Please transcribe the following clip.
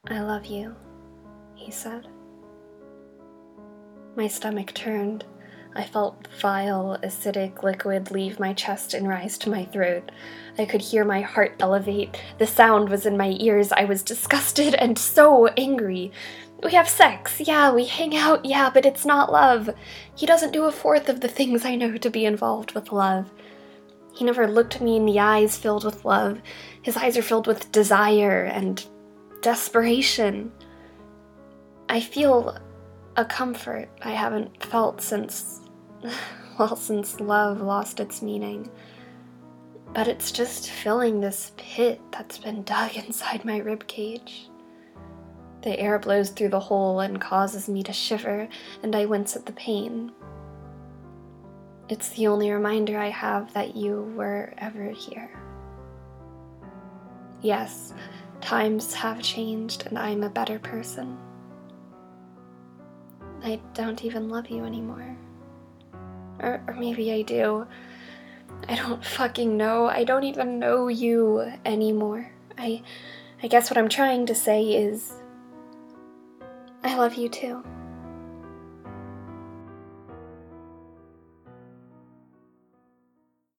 "I love you," he said. My stomach turned. I felt vile, acidic liquid leave my chest and rise to my throat. I could hear my heart elevate. The sound was in my ears. I was disgusted and so angry. We have sex, yeah, we hang out, yeah, but it's not love. He doesn't do a fourth of the things I know to be involved with love. He never looked me in the eyes filled with love. His eyes are filled with desire and desperation. I feel a comfort I haven't felt since love lost its meaning. But it's just filling this pit that's been dug inside my ribcage. The air blows through the hole and causes me to shiver, and I wince at the pain. It's the only reminder I have that you were ever here. Yes, times have changed and I'm a better person. I don't even love you anymore. Or maybe I do. I don't fucking know. I don't even know you anymore. I guess what I'm trying to say is, I love you too.